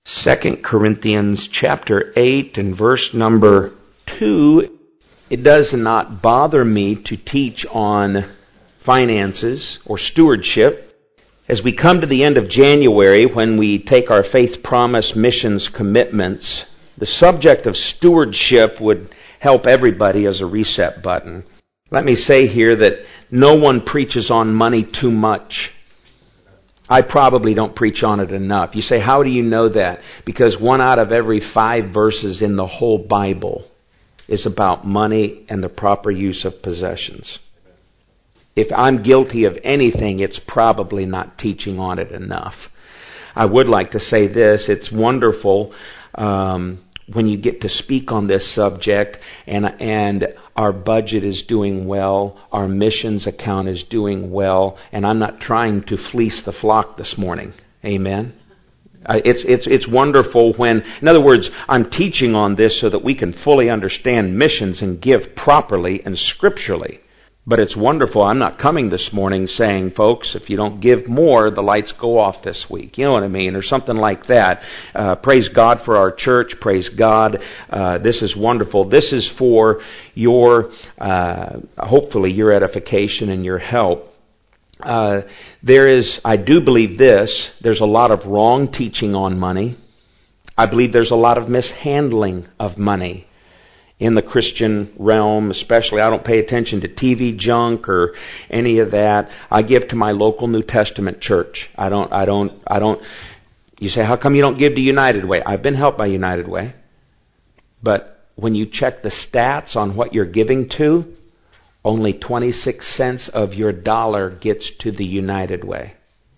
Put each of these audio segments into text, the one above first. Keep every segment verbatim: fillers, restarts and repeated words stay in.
Second Corinthians chapter eight and verse number two. It does not bother me to teach on finances or stewardship. As we come to the end of January, when we take our faith promise missions commitments, the subject of stewardship would help everybody as a reset button. Let me say here that no one preaches on money too much. I probably don't preach on it enough. You say, how do you know that? Because one out of every five verses in the whole Bible is about money and the proper use of possessions. If I'm guilty of anything, it's probably not teaching on it enough. I would like to say this. It's wonderful um, when you get to speak on this subject and and our budget is doing well, our missions account is doing well, and I'm not trying to fleece the flock this morning. Amen? Uh, it's it's it's wonderful when, in other words, I'm teaching on this so that we can fully understand missions and give properly and scripturally. But it's wonderful. I'm not coming this morning saying, folks, if you don't give more, the lights go off this week. You know what I mean? Or something like that. Uh, praise God for our church. Praise God. Uh, this is wonderful. This is for your, uh, hopefully your edification and your help. Uh, there is, I do believe this, there's a lot of wrong teaching on money. I believe there's a lot of mishandling of money in the Christian realm, especially. I don't pay attention to T V junk or any of that. I give to my local New Testament church. I don't, I don't, I don't, you say, how come you don't give to United Way? I've been helped by United Way. But when you check the stats on what you're giving to, only twenty-six cents of your dollar gets to the United Way.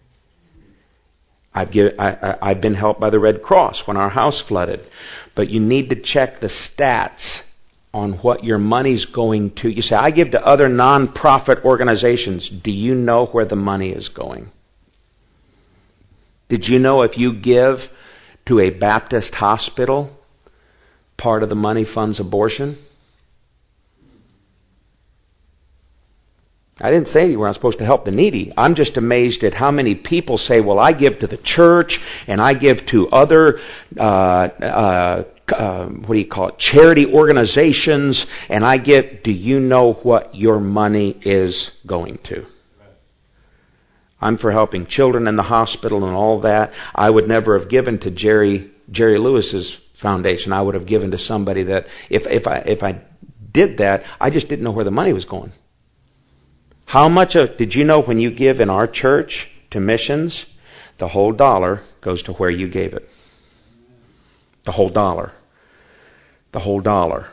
I've, give, I, I, I've been helped by the Red Cross when our house flooded. But you need to check the stats on what your money's going to. You say, I give to other non-profit organizations. Do you know where the money is going? Did you know if you give to a Baptist hospital, part of the money funds abortion? I didn't say you were not supposed to help the needy. I'm just amazed at how many people say, well, I give to the church and I give to other, uh, uh, uh, what do you call it, charity organizations, and I give. Do you know what your money is going to? I'm for helping children in the hospital and all that. I would never have given to Jerry Jerry Lewis's foundation. I would have given to somebody that, if, if I if I did that, I just didn't know where the money was going. How much of, did you know when you give in our church to missions, the whole dollar goes to where you gave it? The whole dollar. The whole dollar.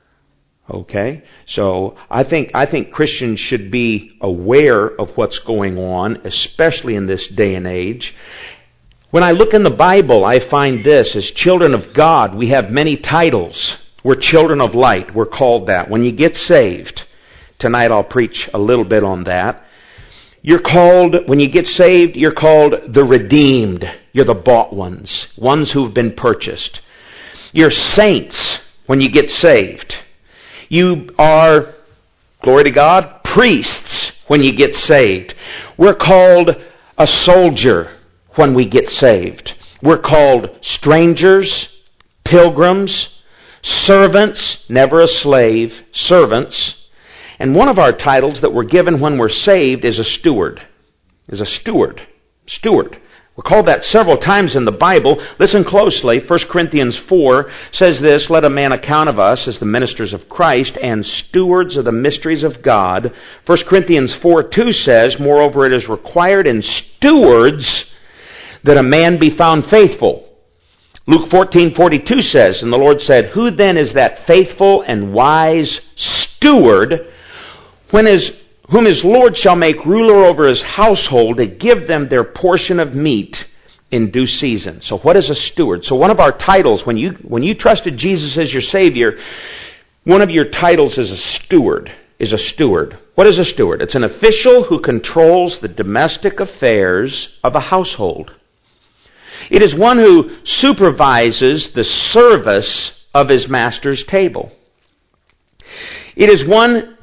Okay? So I think I think Christians should be aware of what's going on, especially in this day and age. When I look in the Bible, I find this: as children of God, we have many titles. We're children of light. We're called that. When you get saved, tonight I'll preach a little bit on that. You're called, when you get saved, you're called the redeemed. You're the bought ones, ones who've been purchased. You're saints when you get saved. You are, glory to God, priests when you get saved. We're called a soldier when we get saved. We're called strangers, pilgrims, servants, never a slave, servants. And one of our titles that we're given when we're saved is a steward. Is a steward. Steward. We're called that several times in the Bible. Listen closely. First Corinthians four says this: let a man account of us as the ministers of Christ and stewards of the mysteries of God. First Corinthians four two says, moreover, it is required in stewards that a man be found faithful. Luke fourteen forty-two says, and the Lord said, who then is that faithful and wise steward, when his, whom his Lord shall make ruler over his household, to give them their portion of meat in due season? So what is a steward? So one of our titles, when you when you trusted Jesus as your Savior, one of your titles is a steward. Is a steward. What is a steward? It's an official who controls the domestic affairs of a household. It is one who supervises the service of his master's table. It is one that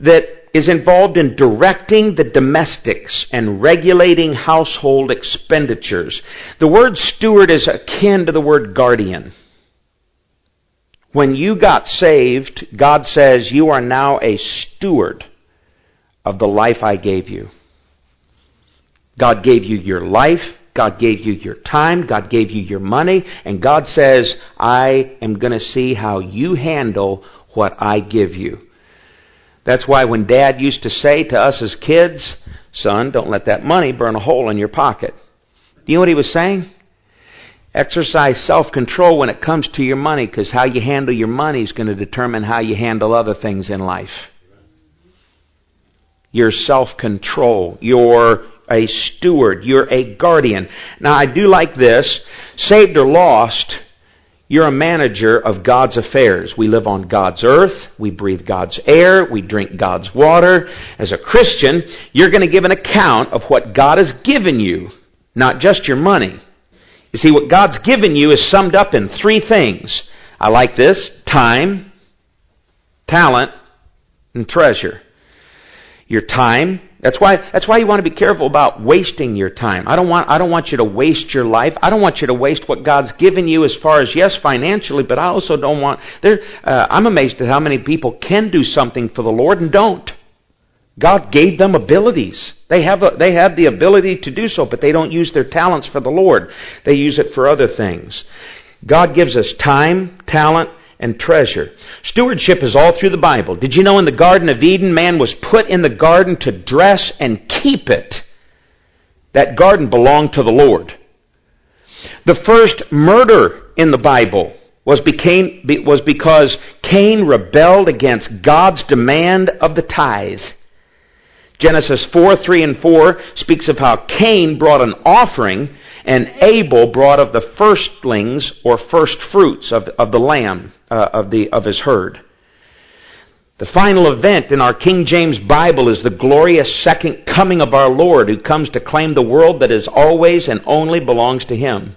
is involved in directing the domestics and regulating household expenditures. The word steward is akin to the word guardian. When you got saved, God says you are now a steward of the life I gave you. God gave you your life. God gave you your time. God gave you your money. And God says, I am going to see how you handle what I give you. That's why when Dad used to say to us as kids, son, don't let that money burn a hole in your pocket. Do you know what he was saying? Exercise self-control when it comes to your money, because how you handle your money is going to determine how you handle other things in life. Your self-control. You're a steward. You're a guardian. Now, I do like this. Saved or lost, you're a manager of God's affairs. We live on God's earth. We breathe God's air. We drink God's water. As a Christian, you're going to give an account of what God has given you, not just your money. You see, what God's given you is summed up in three things. I like this: time, talent, and treasure. Your time. That's why, that's why you want to be careful about wasting your time. I don't want, I don't want you to waste your life. I don't want you to waste what God's given you as far as, yes, financially, but I also don't want, there, uh, I'm amazed at how many people can do something for the Lord and don't. God gave them abilities. They have a, they have the ability to do so, but they don't use their talents for the Lord. They use it for other things. God gives us time, talent, and treasure. Stewardship is all through the Bible. Did you know in the Garden of Eden, man was put in the garden to dress and keep it? That garden belonged to the Lord. The first murder in the Bible was, became, was because Cain rebelled against God's demand of the tithe. Genesis four, three, and four speaks of how Cain brought an offering and Abel brought of the firstlings or first fruits of, of the lamb uh, of, the, of his herd. The final event in our King James Bible is the glorious second coming of our Lord, who comes to claim the world that is always and only belongs to Him.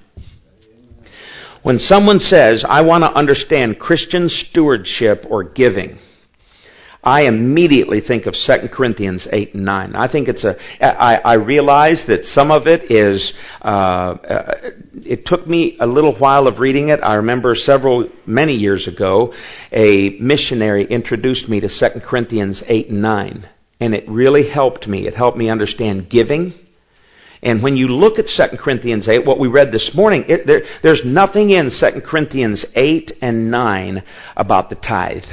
When someone says, I want to understand Christian stewardship or giving, I immediately think of Second Corinthians eight and nine. I think it's a, I, I realize that some of it is, uh, uh, it took me a little while of reading it. I remember several, many years ago, a missionary introduced me to Second Corinthians eight and nine. And it really helped me. It helped me understand giving. And when you look at Second Corinthians eight, what we read this morning, it, there, there's nothing in Second Corinthians eight and nine about the tithe.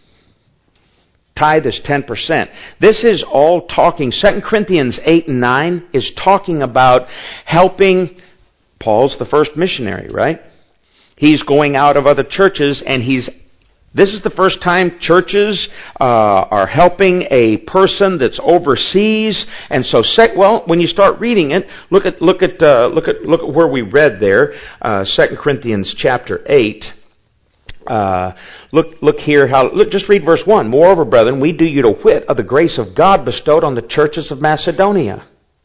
Tithe is ten percent. This is all talking, Second Corinthians eight and nine is talking about helping. Paul's the first missionary, right? He's going out of other churches, and he's, this is the first time churches uh, are helping a person that's overseas. And so, well, when you start reading it, look at look at uh, look at look at where we read there, uh, Second Corinthians chapter eight. Uh, look, look here. How? Look, just read verse one. Moreover, brethren, we do you to wit of the grace of God bestowed on the churches of Macedonia.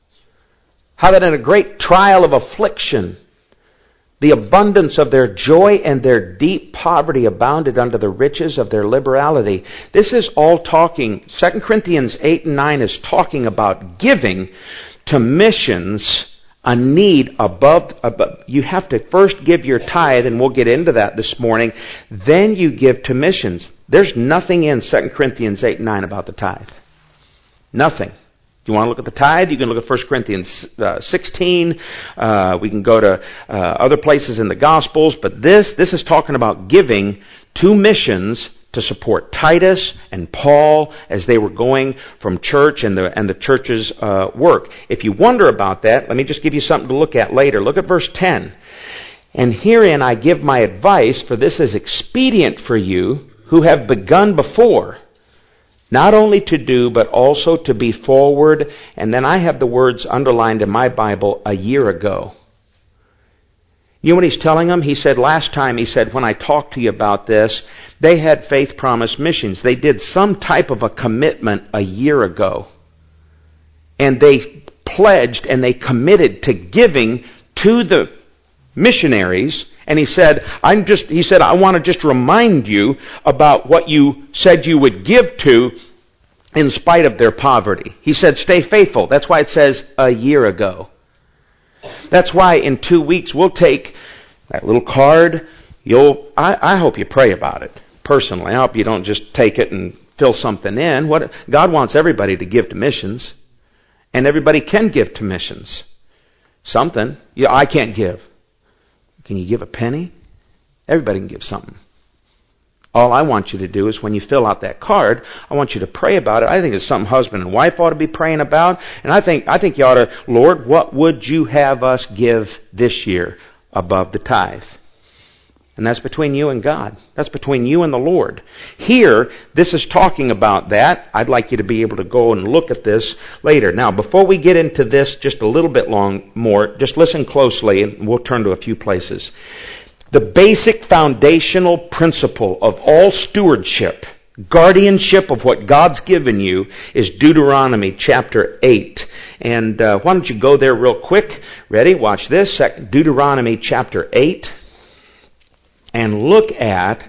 How that in a great trial of affliction, the abundance of their joy and their deep poverty abounded unto the riches of their liberality. This is all talking. Second Corinthians eight and nine is talking about giving to missions. A need above, above, you have to first give your tithe, and we'll get into that this morning. Then you give to missions. There's nothing in Second Corinthians eight and nine about the tithe. Nothing. If you want to look at the tithe, you can look at First Corinthians uh, sixteen. Uh, we can go to uh, other places in the Gospels. But this, this is talking about giving to missions to support Titus and Paul as they were going from church and the and the church's uh, work. If you wonder about that, let me just give you something to look at later. Look at verse ten. And herein I give my advice, for this is expedient for you who have begun before, not only to do, but also to be forward. And then I have the words underlined in my Bible, a year ago. You know what he's telling them? He said last time, he said, when I talked to you about this, they had Faith Promise Missions. They did some type of a commitment a year ago. And they pledged and they committed to giving to the missionaries. And he said, I'm just, he said, I want to just remind you about what you said you would give to. in spite of their poverty. He said, stay faithful. That's why it says a year ago. That's why in two weeks we'll take that little card. You'll. I, I hope you pray about it personally. I hope you don't just take it and fill something in. What God wants everybody to give to missions, and everybody can give to missions. Something. Yeah, I can't give. Can you give a penny? Everybody can give something. All I want you to do is when you fill out that card, I want you to pray about it. I think it's something husband and wife ought to be praying about. And I think I think you ought to, Lord, what would you have us give this year above the tithe? And that's between you and God. That's between you and the Lord. Here, this is talking about that. I'd like you to be able to go and look at this later. Now, before we get into this just a little bit long more, just listen closely and we'll turn to a few places. The basic foundational principle of all stewardship, guardianship of what God's given you, is Deuteronomy chapter eight. And uh, why don't you go there real quick? Ready? Watch this. Deuteronomy chapter eight. And look at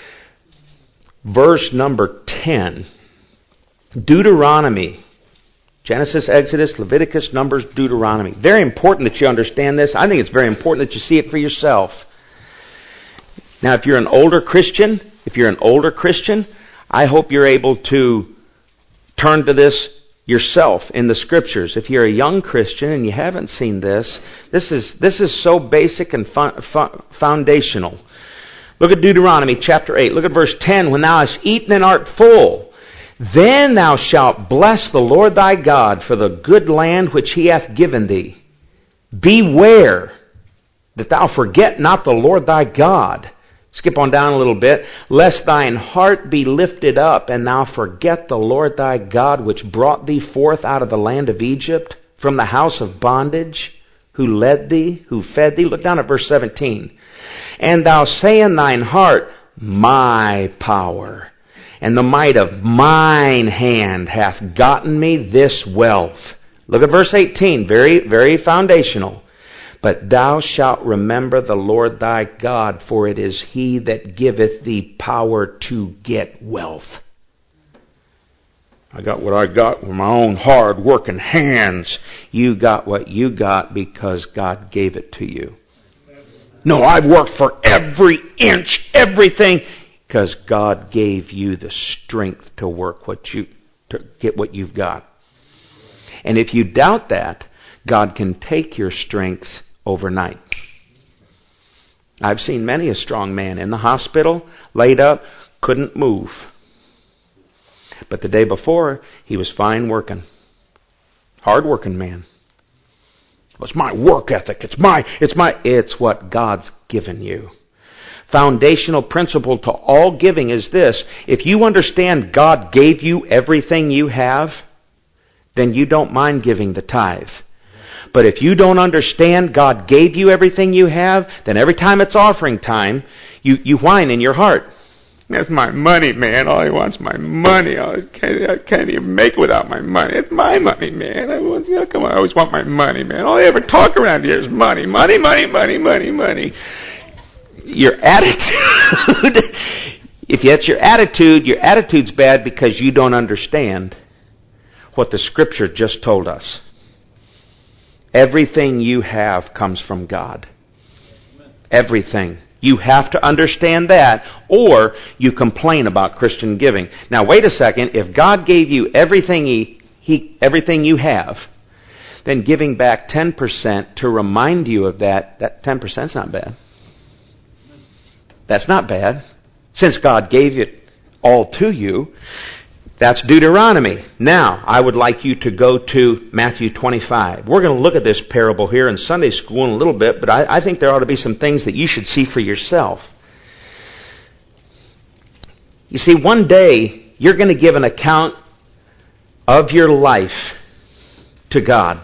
verse number ten. Deuteronomy. Genesis, Exodus, Leviticus, Numbers, Deuteronomy. Very important that you understand this. I think it's very important that you see it for yourself. Now, if you're an older Christian, if you're an older Christian, I hope you're able to turn to this yourself in the Scriptures. If you're a young Christian and you haven't seen this, this is this is so basic and fun, fun, foundational. Look at Deuteronomy chapter eight. Look at verse ten. When thou hast eaten and art full, then thou shalt bless the Lord thy God for the good land which he hath given thee. Beware that thou forget not the Lord thy God. Skip on down a little bit. Lest thine heart be lifted up, and thou forget the Lord thy God, which brought thee forth out of the land of Egypt, from the house of bondage, who led thee, who fed thee. Look down at verse seventeen. And thou say in thine heart, my power and the might of mine hand hath gotten me this wealth. Look at verse eighteen. Very, very foundational. But thou shalt remember the Lord thy God, for it is he that giveth thee power to get wealth. I got what I got with my own hard working hands. You got what you got because God gave it to you. No, I've worked for every inch, everything, because God gave you the strength to work what you, to get what you've got. And if you doubt that, God can take your strength overnight. I've seen many a strong man in the hospital, laid up, couldn't move. But the day before, he was fine working. Hard working man. It's my work ethic. It's my, it's my, it's what God's given you. Foundational principle to all giving is this. If you understand God gave you everything you have, then you don't mind giving the tithe. But if you don't understand God gave you everything you have, then every time it's offering time, you, you whine in your heart. That's my money, man. All he wants is my money. I can't, I can't even make it without my money. It's my money, man. I, want, you know, come on, I always want my money, man. All I ever talk around here is money, money, money, money, money, money. Your attitude, if that's your attitude, your attitude's bad because you don't understand what the Scripture just told us. Everything you have comes from God. Everything. You have to understand that, or you complain about Christian giving. Now, wait a second. If God gave you everything he, he, everything you have, then giving back ten percent to remind you of that, that ten percent is not bad. That's not bad. Since God gave it all to you, that's Deuteronomy. Now, I would like you to go to Matthew twenty-five. We're going to look at this parable here in Sunday school in a little bit, but I, I think there ought to be some things that you should see for yourself. You see, one day, you're going to give an account of your life to God.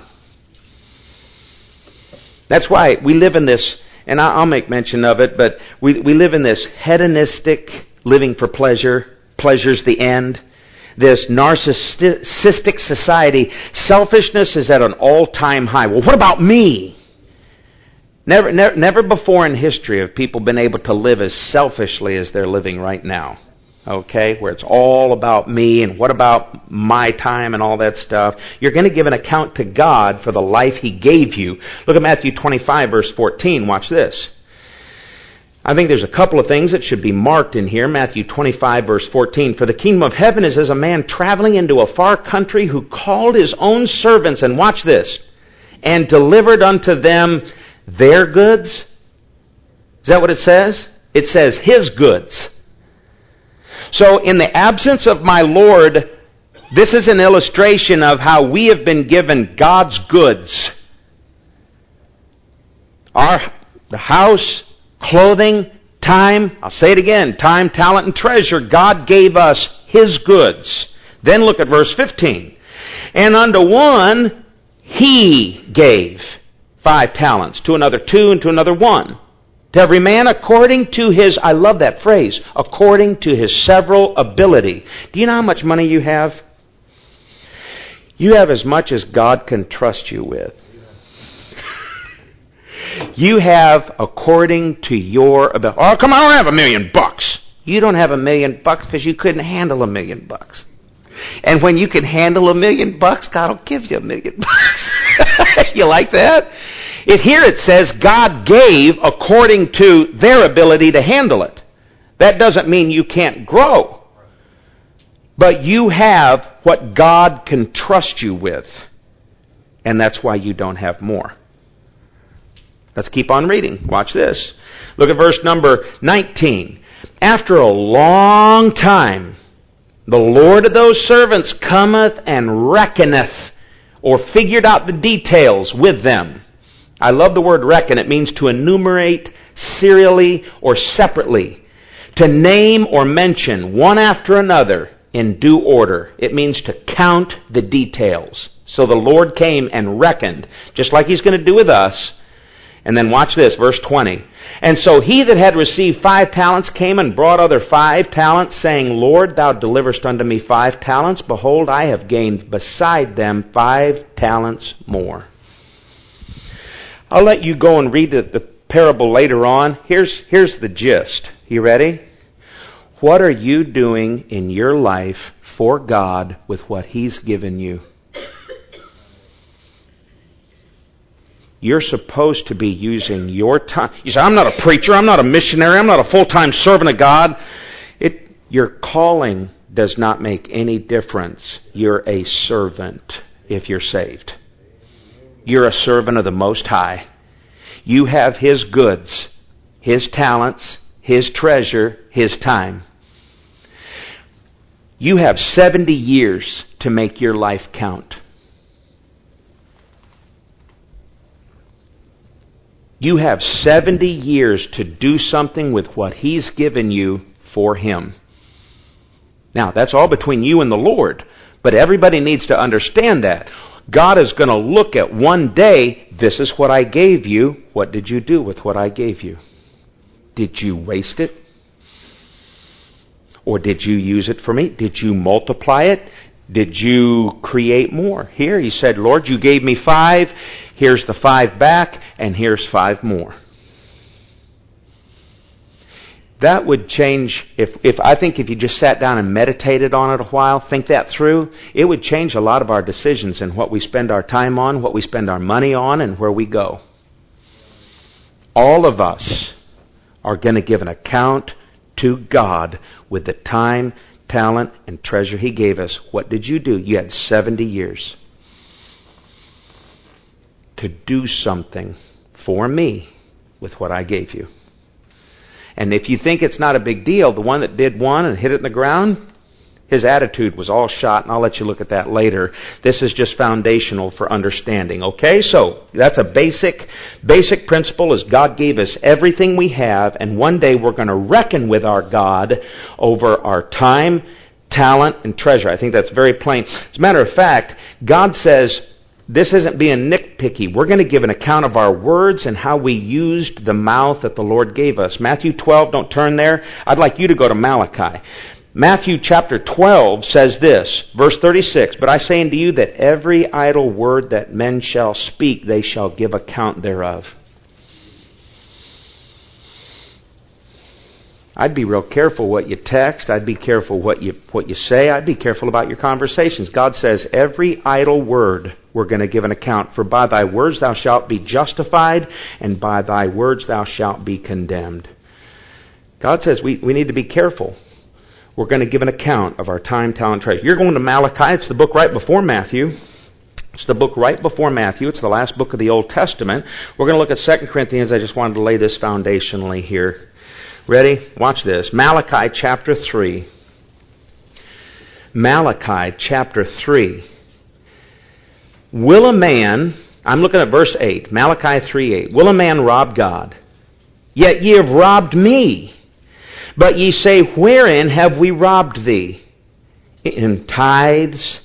That's why we live in this, and I'll make mention of it, but we, we live in this hedonistic living for pleasure. Pleasure's the end. This narcissistic society, selfishness is at an all-time high. Well, what about me? Never, never, never before in history have people been able to live as selfishly as they're living right now. okay, where it's all about me and what about my time and all that stuff. You're going to give an account to God for the life He gave you. Look at Matthew twenty-five, verse fourteen. Watch this. I think there's a couple of things that should be marked in here. Matthew twenty-five, verse fourteen. For the kingdom of heaven is as a man traveling into a far country who called his own servants, and watch this, and delivered unto them their goods. Is that what it says? It says his goods. So in the absence of my Lord, this is an illustration of how we have been given God's goods. Our the house, clothing, time. I'll say it again. Time, talent, and treasure. God gave us His goods. Then look at verse fifteen. And unto one He gave five talents, to another two, and to another one. To every man according to his, I love that phrase, according to his several ability. Do you know how much money you have? You have as much as God can trust you with. You have according to your ability. Oh, come on, I don't have a million bucks. You don't have a million bucks because you couldn't handle a million bucks. And when you can handle a million bucks, God will give you a million bucks. You like that? It, here it says God gave according to their ability to handle it. That doesn't mean you can't grow. But you have what God can trust you with. And that's why you don't have more. Let's keep on reading. Watch this. Look at verse number nineteen. After a long time, the Lord of those servants cometh and reckoneth, or figured out the details with them. I love the word reckon. It means to enumerate serially or separately. To name or mention one after another in due order. It means to count the details. So the Lord came and reckoned, just like He's going to do with us. And then watch this, verse twenty. And so he that had received five talents came and brought other five talents, saying, Lord, thou deliverest unto me five talents. Behold, I have gained beside them five talents more. I'll let you go and read the, the parable later on. Here's, here's the gist. You ready? What are you doing in your life for God with what He's given you? You're supposed to be using your time. You say, I'm not a preacher, I'm not a missionary, I'm not a full-time servant of God. It, your calling does not make any difference. You're a servant if you're saved. You're a servant of the Most High. You have His goods, His talents, His treasure, His time. You have seventy years to make your life count. You have seventy years to do something with what He's given you for Him. Now, that's all between you and the Lord. But everybody needs to understand that. God is going to look at one day, this is what I gave you. What did you do with what I gave you? Did you waste it? Or did you use it for me? Did you multiply it? Did you create more? Here He said, Lord, you gave me five. Here's the five back, and here's five more. That would change, if, if I think if you just sat down and meditated on it a while, think that through, it would change a lot of our decisions in what we spend our time on, what we spend our money on, and where we go. All of us are going to give an account to God with the time, talent, and treasure He gave us. What did you do? You had seventy years to do something for me with what I gave you. And if you think it's not a big deal, the one that did one and hit it in the ground, his attitude was all shot, and I'll let you look at that later. This is just foundational for understanding, okay? So, that's a basic, basic principle is God gave us everything we have, and one day we're going to reckon with our God over our time, talent, and treasure. I think that's very plain. As a matter of fact, God says, this isn't being nitpicky. We're going to give an account of our words and how we used the mouth that the Lord gave us. Matthew twelve, don't turn there. I'd like you to go to Malachi. Matthew chapter twelve says this, verse thirty-six, But I say unto you that every idle word that men shall speak, they shall give account thereof. I'd be real careful what you text. I'd be careful what you what you say. I'd be careful about your conversations. God says every idle word we're going to give an account. For by thy words thou shalt be justified, and by thy words thou shalt be condemned. God says we, we need to be careful. We're going to give an account of our time, talent, treasure. You're going to Malachi. It's the book right before Matthew. It's the book right before Matthew. It's the last book of the Old Testament. We're going to look at Second Corinthians. I just wanted to lay this foundationally here. Ready? Watch this. Malachi chapter three. Malachi chapter three. Will a man, I'm looking at verse eight, Malachi three eight. Will a man rob God? Yet ye have robbed me. But ye say, wherein have we robbed thee? In tithes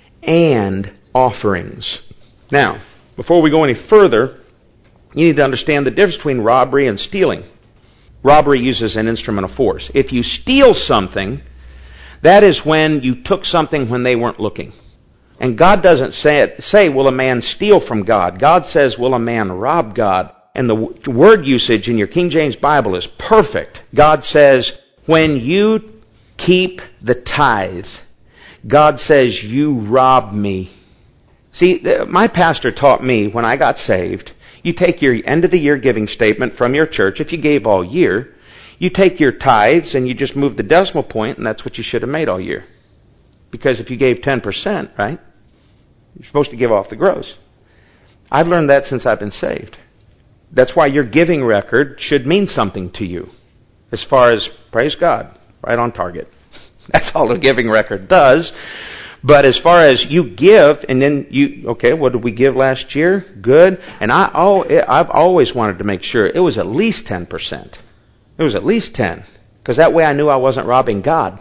and offerings. Now, before we go any further, you need to understand the difference between robbery and stealing. Robbery uses an instrument of force. If you steal something, that is when you took something when they weren't looking. And God doesn't say, it, say, will a man steal from God? God says, will a man rob God? And the word usage in your King James Bible is perfect. God says, when you keep the tithe, God says, you rob me. See, my pastor taught me when I got saved, you take your end of the year giving statement from your church. If you gave all year, you take your tithes and you just move the decimal point, and that's what you should have made all year. Because if you gave ten percent, right, you're supposed to give off the gross. I've learned that since I've been saved. That's why your giving record should mean something to you. As far as, praise God, right on target. That's all a giving record does. But as far as you give, and then you, okay, what did we give last year? Good. And I, oh, I've always wanted to make sure it was at least ten percent. It was at least ten. Because that way I knew I wasn't robbing God.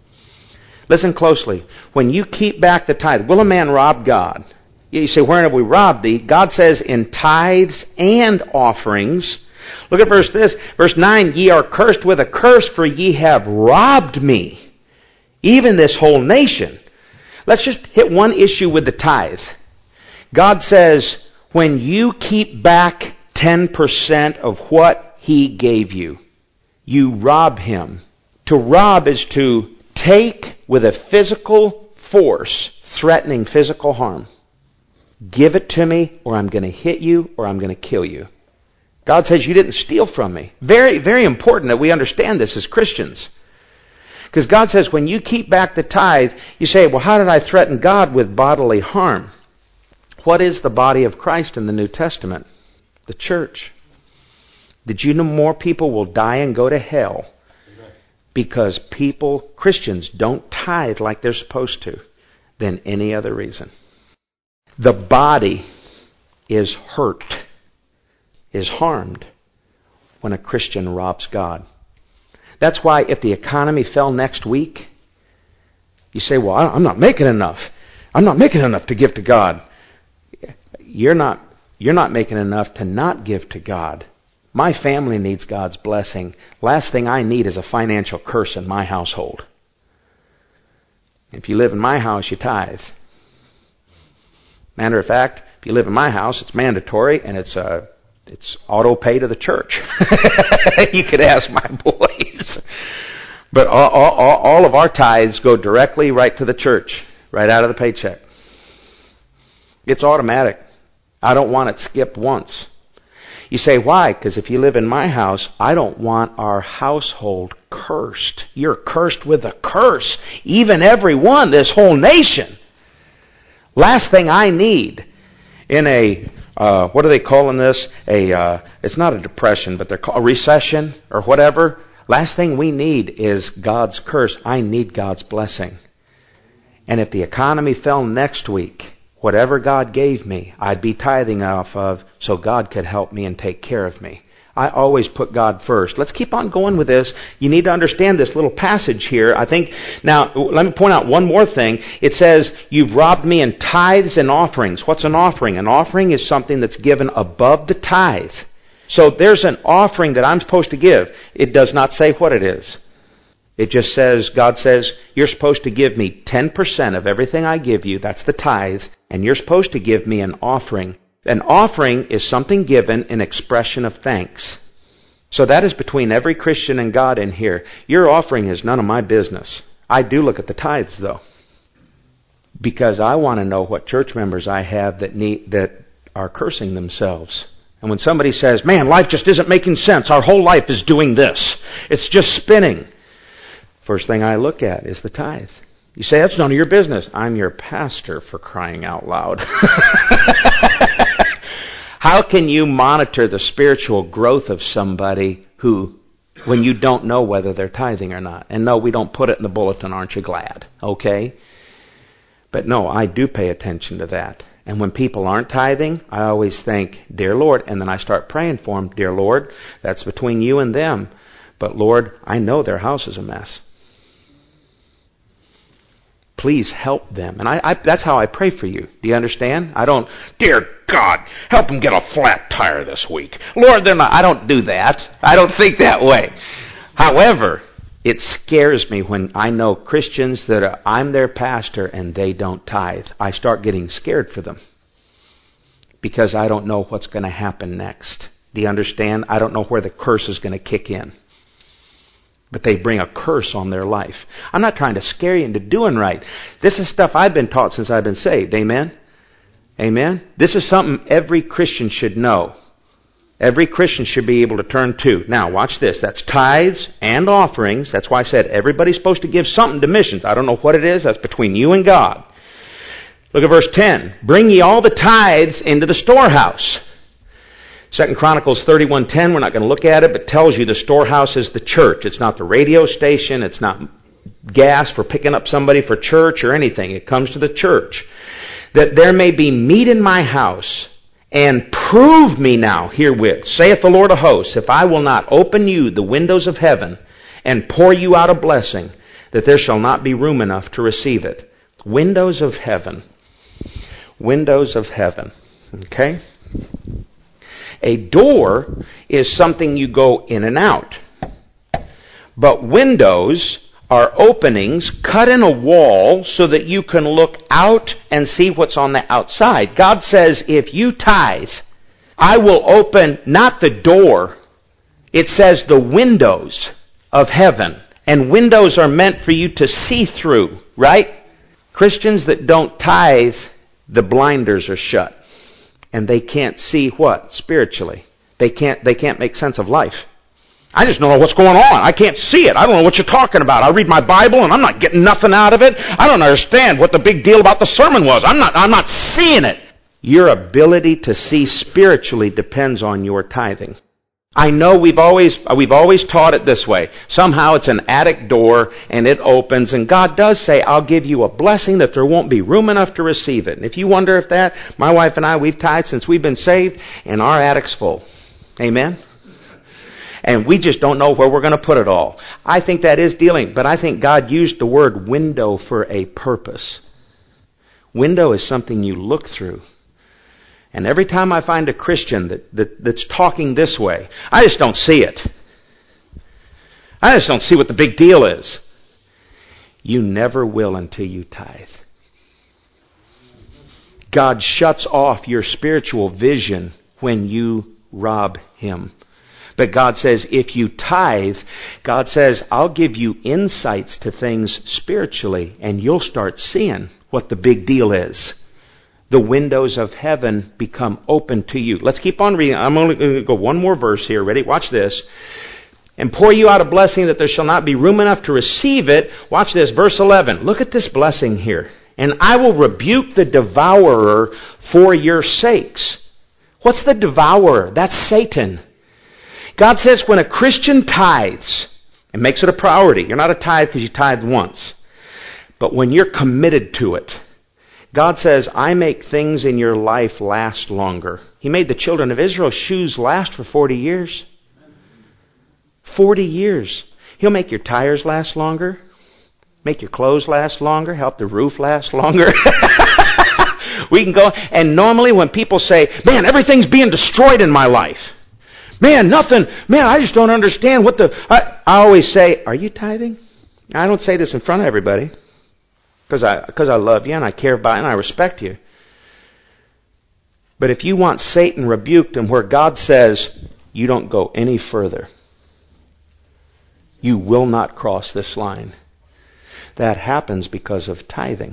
Listen closely. When you keep back the tithe, will a man rob God? You say, wherein have we robbed thee? God says, in tithes and offerings. Look at verse this. Verse nine, ye are cursed with a curse, for ye have robbed me, even this whole nation. Let's just hit one issue with the tithe. God says, when you keep back ten percent of what He gave you, you rob Him. To rob is to take with a physical force, threatening physical harm. Give it to me, or I'm going to hit you, or I'm going to kill you. God says, you didn't steal from me. Very, very important that we understand this as Christians. Because God says, when you keep back the tithe, you say, well, how did I threaten God with bodily harm? What is the body of Christ in the New Testament? The church. Did you know more people will die and go to hell because people, Christians, don't tithe like they're supposed to than any other reason? The body is hurt, is harmed when a Christian robs God. That's why if the economy fell next week, you say, well, I'm not making enough. I'm not making enough to give to God. You're not, you're not making enough to not give to God. My family needs God's blessing. Last thing I need is a financial curse in my household. If you live in my house, you tithe. Matter of fact, if you live in my house, it's mandatory and it's a It's auto pay to the church. You could ask my boys. But all, all, all of our tithes go directly right to the church, right out of the paycheck. It's automatic. I don't want it skipped once. You say, why? Because if you live in my house, I don't want our household cursed. You're cursed with a curse. Even everyone, this whole nation. Last thing I need in a Uh, what are they calling this? A uh, it's not a depression, but they're called a recession or whatever. Last thing we need is God's curse. I need God's blessing. And if the economy fell next week, whatever God gave me, I'd be tithing off of so God could help me and take care of me. I always put God first. Let's keep on going with this. You need to understand this little passage here. I think, now, let me point out one more thing. It says, you've robbed me in tithes and offerings. What's an offering? An offering is something that's given above the tithe. So there's an offering that I'm supposed to give. It does not say what it is. It just says, God says, you're supposed to give me ten percent of everything I give you. That's the tithe. And you're supposed to give me an offering. An offering is something given in expression of thanks. So that is between every Christian and God in here. Your offering is none of my business. I do look at the tithes, though, because I want to know what church members I have that need that are cursing themselves. And when somebody says, man, life just isn't making sense. Our whole life is doing this. It's just spinning. First thing I look at is the tithe. You say, that's none of your business. I'm your pastor, for crying out loud. How can you monitor the spiritual growth of somebody who, when you don't know whether they're tithing or not? And no, we don't put it in the bulletin, aren't you glad? Okay? But no, I do pay attention to that. And when people aren't tithing, I always think, dear Lord, and then I start praying for them, dear Lord, that's between you and them. But Lord, I know their house is a mess. Please help them. And I, I, that's how I pray for you. Do you understand? I don't, dear God, help them get a flat tire this week. Lord, they're not. I don't do that. I don't think that way. However, it scares me when I know Christians that are, I'm their pastor and they don't tithe. I start getting scared for them because I don't know what's going to happen next. Do you understand? I don't know where the curse is going to kick in. But they bring a curse on their life. I'm not trying to scare you into doing right. This is stuff I've been taught since I've been saved. Amen? Amen? This is something every Christian should know. Every Christian should be able to turn to. Now, watch this. That's tithes and offerings. That's why I said everybody's supposed to give something to missions. I don't know what it is. That's between you and God. Look at verse ten. Bring ye all the tithes into the storehouse. Second Chronicles thirty-one ten, we're not going to look at it, but tells you the storehouse is the church. It's not the radio station. It's not gas for picking up somebody for church or anything. It comes to the church. That there may be meat in my house, and prove me now herewith, saith the Lord of hosts, if I will not open you the windows of heaven and pour you out a blessing, that there shall not be room enough to receive it. Windows of heaven. Windows of heaven. Okay? A door is something you go in and out. But windows are openings cut in a wall so that you can look out and see what's on the outside. God says, if you tithe, I will open not the door, it says the windows of heaven. And windows are meant for you to see through, right? Christians that don't tithe, the blinders are shut. And they can't see what? Spiritually. They can't, they can't make sense of life. I just don't know what's going on. I can't see it. I don't know what you're talking about. I read my Bible and I'm not getting nothing out of it. I don't understand what the big deal about the sermon was. I'm not, I'm not seeing it. Your ability to see spiritually depends on your tithing. I know we've always, we've always taught it this way. Somehow it's an attic door and it opens, and God does say, I'll give you a blessing that there won't be room enough to receive it. And if you wonder if that, my wife and I, we've tithed since we've been saved, and our attic's full. Amen? And we just don't know where we're going to put it all. I think that is dealing, but I think God used the word window for a purpose. Window is something you look through. And every time I find a Christian that, that, that's talking this way, I just don't see it. I just don't see what the big deal is. You never will until you tithe. God shuts off your spiritual vision when you rob Him. But God says, if you tithe, God says, I'll give you insights to things spiritually, and you'll start seeing what the big deal is. The windows of heaven become open to you. Let's keep on reading. I'm only going to go one more verse here. Ready? Watch this. And pour you out a blessing that there shall not be room enough to receive it. Watch this. Verse eleven. Look at this blessing here. And I will rebuke the devourer for your sakes. What's the devourer? That's Satan. God says when a Christian tithes and makes it a priority, you're not a tithe because you tithed once, but when you're committed to it, God says, I make things in your life last longer. He made the children of Israel's shoes last for forty years. forty years. He'll make your tires last longer, make your clothes last longer, help the roof last longer. We can go, and normally when people say, man, everything's being destroyed in my life. Man, nothing, man, I just don't understand what the, I, I always say, are you tithing? I don't say this in front of everybody. Because I, because I love you and I care about you and I respect you. But if you want Satan rebuked and where God says you don't go any further, You will not cross this line. That happens because of tithing.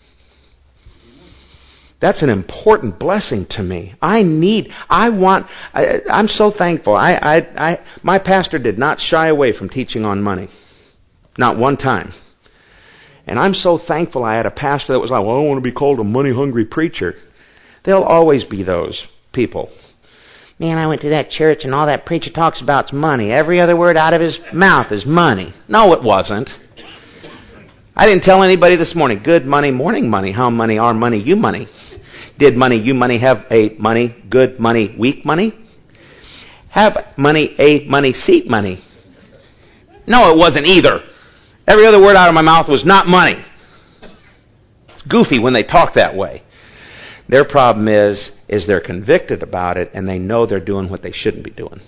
That's an important blessing to me. I need, I want, I, I'm so thankful. I, I, I, my pastor did not shy away from teaching on money. Not one time. And I'm so thankful I had a pastor that was like, well, I don't want to be called a money-hungry preacher. There'll always be those people. Man, I went to that church and all that preacher talks about is money. Every other word out of his mouth is money. No, it wasn't. I didn't tell anybody this morning, good money, morning money, how money, our money, you money. Did money, you money, have a money, good money, weak money? Have money, a money, seat money? No, it wasn't either. Every other word out of my mouth was not money. It's goofy when they talk that way. Their problem is, is they're convicted about it and they know they're doing what they shouldn't be doing.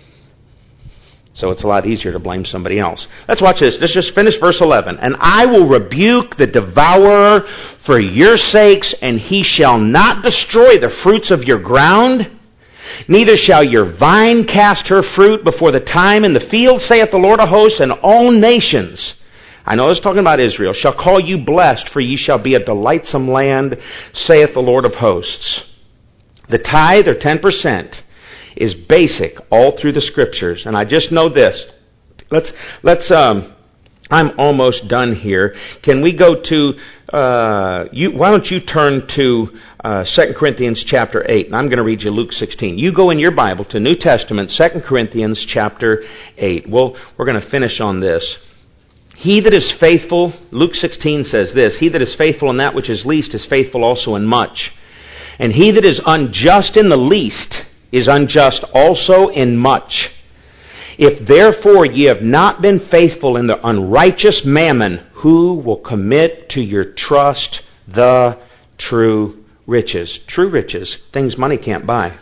So it's a lot easier to blame somebody else. Let's watch this. Let's just finish verse eleven. And I will rebuke the devourer for your sakes, and he shall not destroy the fruits of your ground. Neither shall your vine cast her fruit before the time in the field, saith the Lord of hosts, and all nations, I know it's talking about Israel, shall call you blessed, for ye shall be a delightsome land, saith the Lord of hosts. The tithe, or ten percent, is basic all through the Scriptures. And I just know this. Let's, let's, um, I'm almost done here. Can we go to, uh, you, why don't you turn to uh, Second Corinthians chapter eight, and I'm going to read you Luke sixteen. You go in your Bible to New Testament, Second Corinthians chapter eight. Well, we're going to finish on this. He that is faithful, Luke sixteen says this, he that is faithful in that which is least is faithful also in much. And he that is unjust in the least is unjust also in much. If therefore ye have not been faithful in the unrighteous mammon, who will commit to your trust the true riches? True riches, things money can't buy.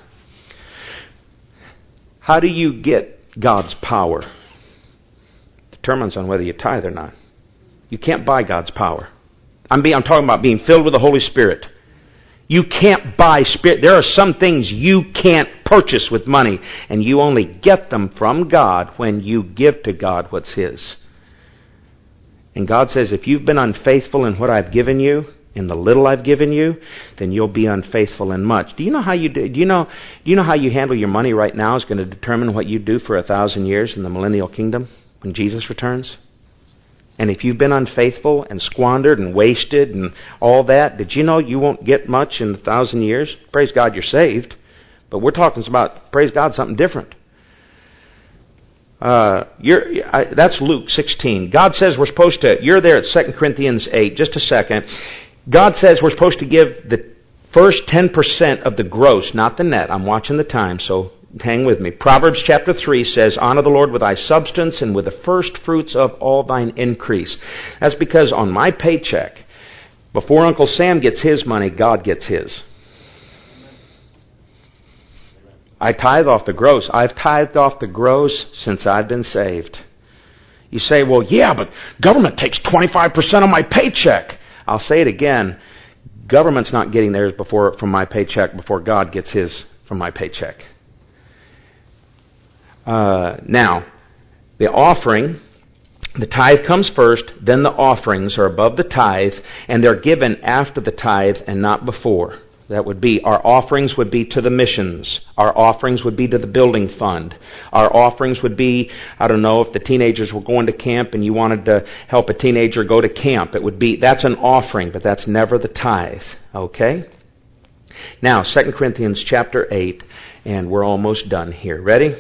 How do you get God's power? Determines on whether you tithe or not. You can't buy God's power. I'm, being, I'm talking about being filled with the Holy Spirit. You can't buy Spirit. There are some things you can't purchase with money, and you only get them from God when you give to God what's His. And God says, if you've been unfaithful in what I've given you, in the little I've given you, then you'll be unfaithful in much. Do you know how you do? Do you know? Do you know how you handle your money right now is going to determine what you do for a thousand years in the millennial kingdom when Jesus returns? And if you've been unfaithful and squandered and wasted and all that, did you know you won't get much in a thousand years? Praise God, you're saved. But we're talking about, praise God, something different. Uh, you're, I, that's Luke sixteen. God says we're supposed to, you're there at Second Corinthians eight, just a second. God says we're supposed to give the first ten percent of the gross, not the net. I'm watching the time, so hang with me. Proverbs chapter three says, honor the Lord with thy substance and with the first fruits of all thine increase. That's because on my paycheck, before Uncle Sam gets his money, God gets his. I tithe off the gross. I've tithed off the gross since I've been saved. You say, well, yeah, but government takes twenty-five percent of my paycheck. I'll say it again. Government's not getting theirs before from my paycheck before God gets his from my paycheck. Uh, now, the offering, the tithe comes first, then the offerings are above the tithe, and they're given after the tithe and not before. That would be, our offerings would be to the missions. Our offerings would be to the building fund. Our offerings would be, I don't know, if the teenagers were going to camp and you wanted to help a teenager go to camp, it would be, that's an offering, but that's never the tithe. Okay? Now, Second Corinthians chapter eight, and we're almost done here. Ready?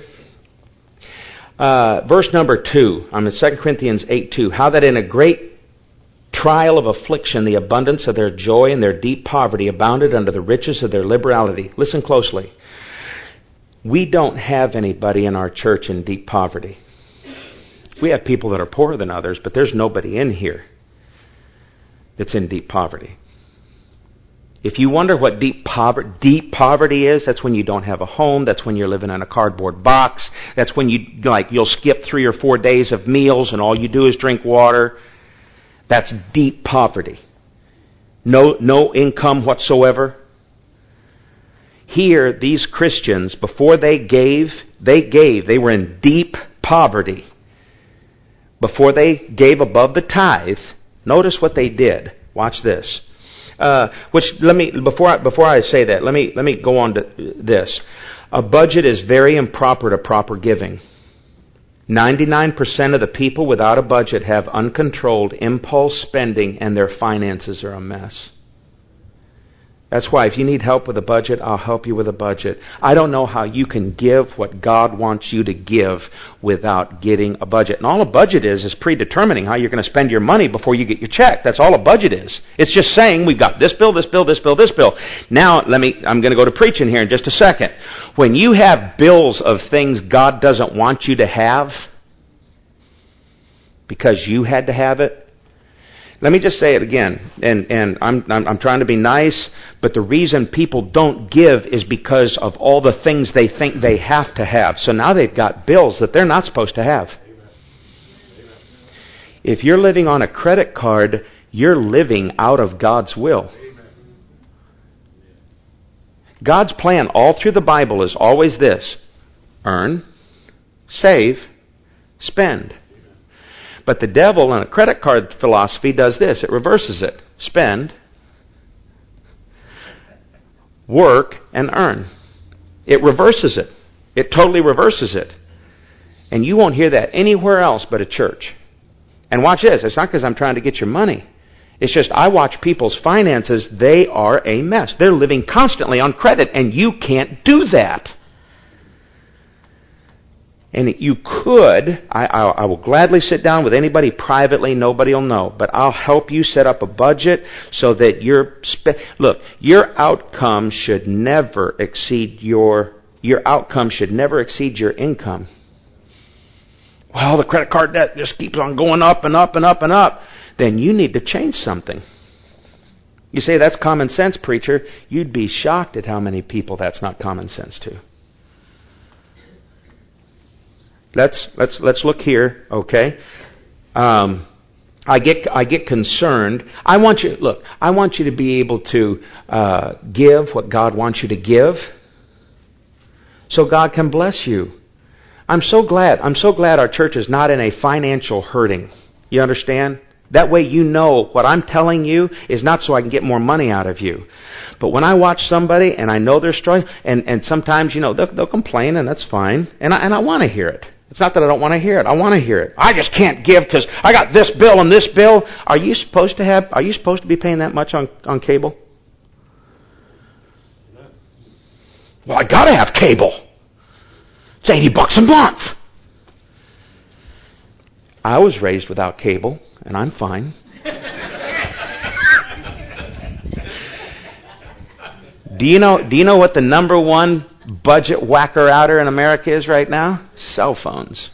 Uh, verse number two, I'm in Second Corinthians eight two. How that in a great trial of affliction, the abundance of their joy and their deep poverty abounded under the riches of their liberality. Listen closely. We don't have anybody in our church in deep poverty. We have people that are poorer than others, but there's nobody in here that's in deep poverty. If you wonder what deep poverty, deep poverty is, that's when you don't have a home. That's when you're living in a cardboard box. That's when you like you'll skip three or four days of meals and all you do is drink water. That's deep poverty. No, no income whatsoever. Here, these Christians, before they gave, they gave. They were in deep poverty. before they gave above the tithe, notice what they did. Watch this. Uh, which let me before I, before I say that, let me let me go on to this. A budget is very improper to proper giving. ninety-nine percent of the people without a budget have uncontrolled impulse spending, and their finances are a mess. That's why if you need help with a budget, I'll help you with a budget. I don't know how you can give what God wants you to give without getting a budget. And all a budget is is predetermining how you're going to spend your money before you get your check. That's all a budget is. It's just saying we've got this bill, this bill, this bill, this bill. Now, let me I'm going to go to preaching here in just a second. When you have bills of things God doesn't want you to have because you had to have it, let me just say it again, and, and I'm, I'm, I'm trying to be nice, but the reason people don't give is because of all the things they think they have to have. So now they've got bills that they're not supposed to have. Amen. If you're living on a credit card, you're living out of God's will. Amen. God's plan all through the Bible is always this: earn, save, spend. But the devil in a credit card philosophy does this. It reverses it. Spend, work, and earn. It reverses it. It totally reverses it. And you won't hear that anywhere else but at church. And watch this. It's not because I'm trying to get your money. It's just I watch people's finances. They are a mess. They're living constantly on credit, and you can't do that. And you could, I, I, I will gladly sit down with anybody privately, nobody will know, but I'll help you set up a budget so that your, spe- look, your outcome should never exceed your, your outcome should never exceed your income. Well, the credit card debt just keeps on going up and up and up and up. Then you need to change something. You say, that's common sense, preacher. You'd be shocked at how many people that's not common sense to. Let's let's let's look here, okay? Um, I get I get concerned. I want you look. I want you to be able to uh, give what God wants you to give, so God can bless you. I'm so glad. I'm so glad our church is not in a financial hurting. You understand? That way you know what I'm telling you is not so I can get more money out of you. But when I watch somebody and I know they're struggling, and, and sometimes, you know, they'll, they'll complain, and that's fine. And I, and I want to hear it. It's not that I don't want to hear it. I want to hear it. I just can't give because I got this bill and this bill. Are you supposed to have, are you supposed to be paying that much on, on cable? Well, I got to have cable. It's eighty bucks a month. I was raised without cable, and I'm fine. Do you know, do you know what the number one budget whacker outer in America is right now? Cell phones.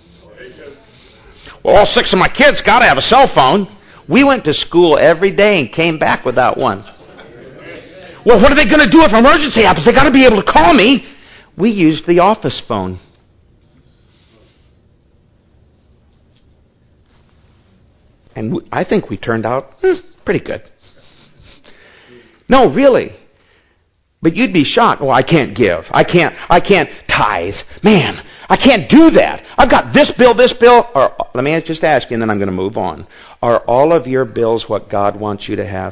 Well, all six of my kids got to have a cell phone. We went to school every day and came back without one. Well, what are they going to do if an emergency happens? They got to be able to call me. We used the office phone. And I think we turned out hmm, pretty good. No, really. But you'd be shocked. Oh, I can't give. I can't, I can't tithe. Man, I can't do that. I've got this bill, this bill. Or, let me just ask you, and then I'm going to move on. Are all of your bills what God wants you to have?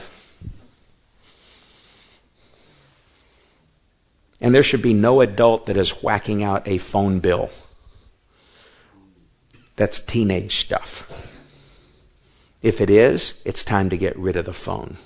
And there should be no adult that is whacking out a phone bill. That's teenage stuff. If it is, it's time to get rid of the phone.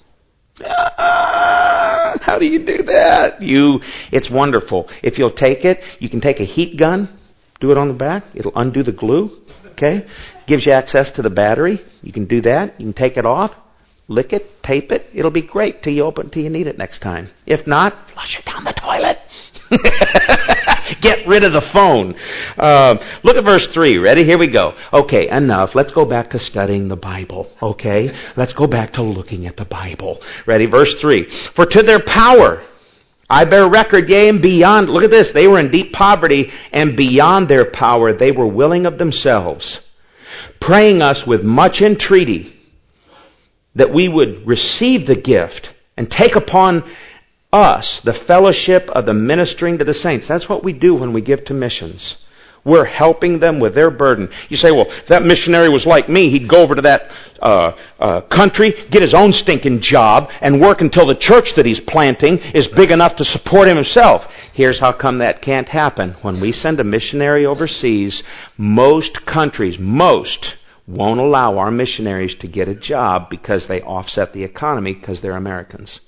Ah, how do you do that? You, it's wonderful. If you'll take it, you can take a heat gun, do it on the back. It'll undo the glue. Okay? Gives you access to the battery. You can do that. You can take it off, lick it, tape it. It'll be great till you open till you need it next time. If not, flush it down the toilet. Get rid of the phone. Uh, look at verse three. Ready? Here we go. Okay, enough. Let's go back to studying the Bible. Okay? Let's go back to looking at the Bible. Ready? Verse three. For to their power I bear record, yea, and beyond. Look at this. They were in deep poverty, and beyond their power they were willing of themselves, praying us with much entreaty that we would receive the gift and take upon us the fellowship of the ministering to the saints. That's what we do when we give to missions. We're helping them with their burden. You say, well, if that missionary was like me, he'd go over to that uh, uh, country, get his own stinking job, and work until the church that he's planting is big enough to support him himself. Here's how come that can't happen. When we send a missionary overseas, most countries, most, won't allow our missionaries to get a job because they offset the economy because they're Americans.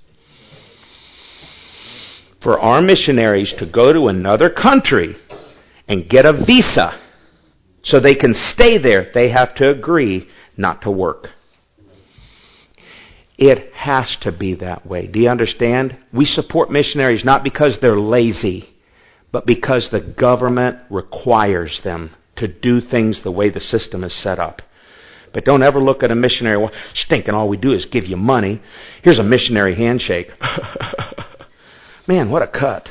For our missionaries to go to another country and get a visa so they can stay there, they have to agree not to work. It has to be that way. Do you understand? We support missionaries not because they're lazy, but because the government requires them to do things the way the system is set up. But don't ever look at a missionary, well, stinking, all we do is give you money. Here's a missionary handshake. Man, what a cut.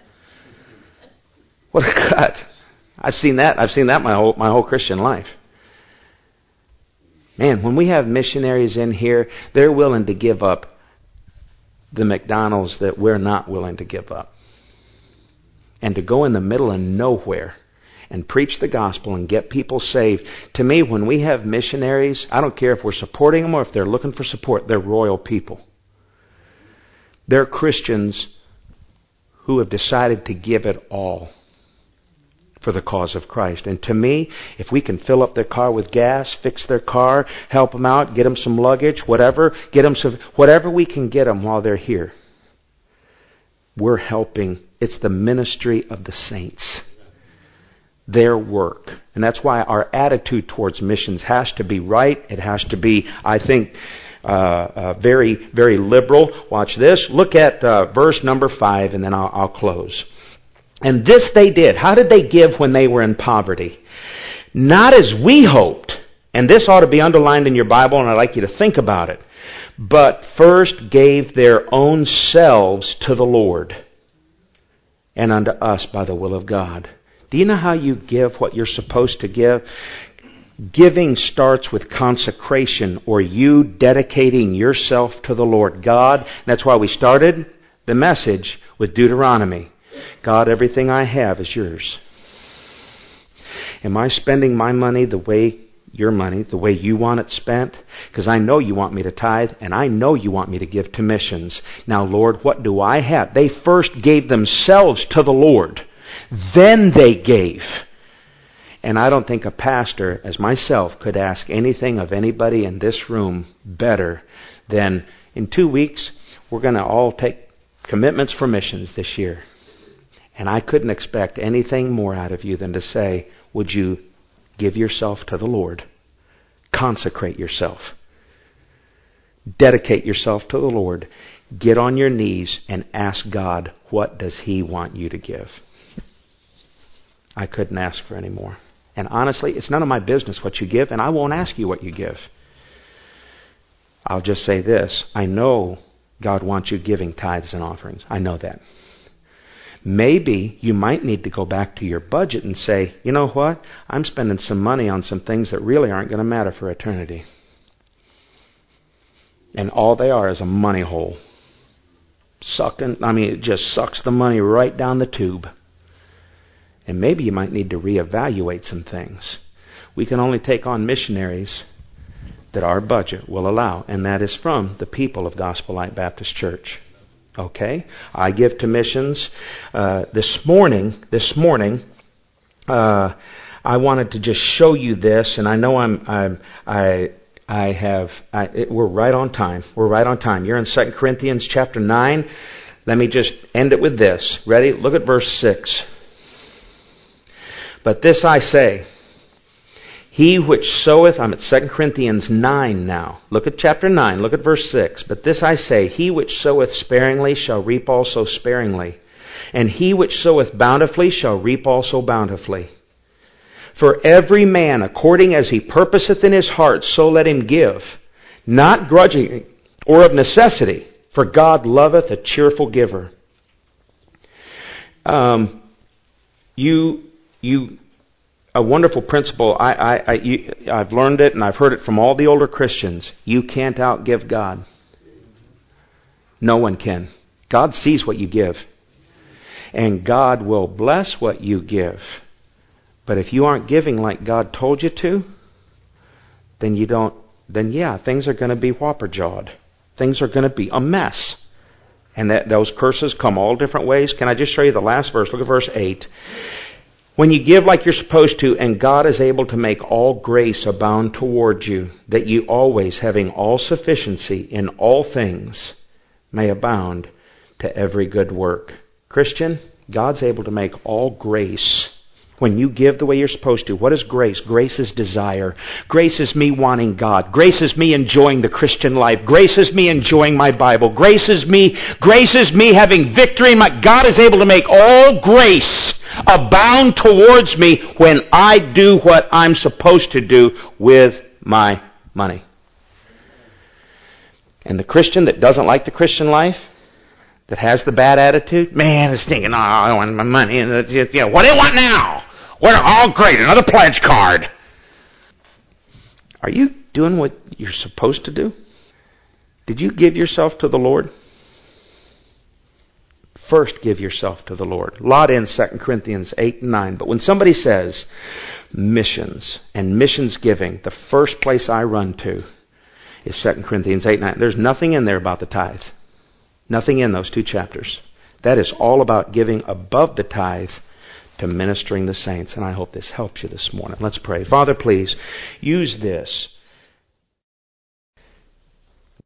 What a cut. I've seen that. I've seen that my whole, my whole Christian life. Man, when we have missionaries in here, they're willing to give up the McDonald's that we're not willing to give up. And to go in the middle of nowhere and preach the gospel and get people saved. To me, when we have missionaries, I don't care if we're supporting them or if they're looking for support, they're royal people. They're Christians who have decided to give it all for the cause of Christ. And to me, if we can fill up their car with gas, fix their car, help them out, get them some luggage, whatever, get them some, whatever we can get them while they're here, we're helping. It's the ministry of the saints. Their work. And that's why our attitude towards missions has to be right. It has to be, I think, uh, uh, very, very liberal. Watch this. Look at uh, verse number five, and then I'll, I'll close. And this they did. How did they give when they were in poverty? Not as we hoped. And this ought to be underlined in your Bible, and I'd like you to think about it. But first gave their own selves to the Lord, and unto us by the will of God. Do you know how you give what you're supposed to give? Giving starts with consecration, or you dedicating yourself to the Lord God. That's why we started the message with Deuteronomy. God, everything I have is yours. Am I spending my money the way, your money, the way you want it spent? Because I know you want me to tithe, and I know you want me to give to missions. Now, Lord, what do I have? They first gave themselves to the Lord. Then they gave. And I don't think a pastor, as myself, could ask anything of anybody in this room better than, in two weeks, we're going to all take commitments for missions this year. And I couldn't expect anything more out of you than to say, would you give yourself to the Lord? Consecrate yourself. Dedicate yourself to the Lord. Get on your knees and ask God, what does He want you to give? I couldn't ask for any more. And honestly, it's none of my business what you give, and I won't ask you what you give. I'll just say this. I know God wants you giving tithes and offerings. I know that. Maybe you might need to go back to your budget and say, you know what? I'm spending some money on some things that really aren't going to matter for eternity. And all they are is a money hole. Sucking, I mean, it just sucks the money right down the tube. And maybe you might need to reevaluate some things. We can only take on missionaries that our budget will allow, and that is from the people of Gospel Light Baptist Church. Okay? I give to missions. Uh, this morning, this morning, uh, I wanted to just show you this, and I know I'm, I'm I, I have, I, it, we're right on time. We're right on time. You're in Second Corinthians chapter nine. Let me just end it with this. Ready? Look at verse six. But this I say, he which soweth, I'm at Second Corinthians nine now. Look at chapter nine, look at verse six. But this I say, he which soweth sparingly shall reap also sparingly. And he which soweth bountifully shall reap also bountifully. For every man according as he purposeth in his heart, so let him give, not grudgingly or of necessity, for God loveth a cheerful giver. Um, you, you, a wonderful principle. I, I, I, you, I've learned it, and I've heard it from all the older Christians. You can't outgive God. No one can. God sees what you give, and God will bless what you give. But if you aren't giving like God told you to, then you don't, then yeah, things are going to be whopper-jawed. Things are going to be a mess. And that those curses come all different ways. Can I just show you the last verse? Look at verse eight. When you give like you're supposed to, and God is able to make all grace abound toward you, that you always, having all sufficiency in all things, may abound to every good work. Christian, God's able to make all grace. When you give the way you're supposed to, what is grace? Grace is desire. Grace is me wanting God. Grace is me enjoying the Christian life. Grace is me enjoying my Bible. Grace is me, grace is me having victory. My, God is able to make all grace abound towards me when I do what I'm supposed to do with my money. And the Christian that doesn't like the Christian life, that has the bad attitude, man, is thinking, oh, I want my money. And you know, what do you want now? We're all great. Another pledge card. Are you doing what you're supposed to do? Did you give yourself to the Lord? First, give yourself to the Lord. A lot in Second Corinthians eight and nine. But when somebody says missions and missions giving, the first place I run to is Second Corinthians eight and nine. There's nothing in there about the tithe. Nothing in those two chapters. That is all about giving above the tithe to ministering the saints. And I hope this helps you this morning. Let's pray. Father, please use this